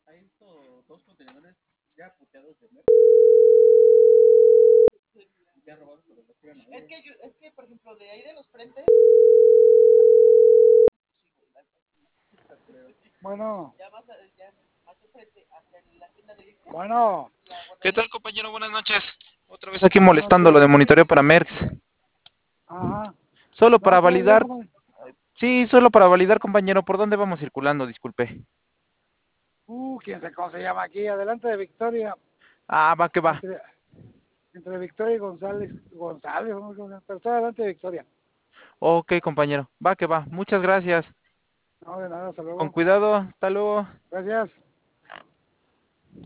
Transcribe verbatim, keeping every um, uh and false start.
Es que, yo, es que, por ejemplo, de ahí de los frentes. Bueno, Ya vas a, ya más enfrente, hacia la tienda de Alicia. bueno, ¿Qué tal, compañero? Buenas noches. Otra vez aquí buenas molestándolo noches. de monitoreo para Merx. Ajá. Solo No, para está bien, validar, joven. sí, solo para validar, compañero, ¿por dónde vamos circulando? Disculpe. Uh, quién sabe cómo se llama aquí, adelante de Victoria, Ah, va que va. entre, entre Victoria y González, González, ¿no? Pero está adelante de Victoria. Ok, compañero, va que va. Muchas gracias. No, de nada, hasta Con luego. cuidado, hasta luego. Gracias.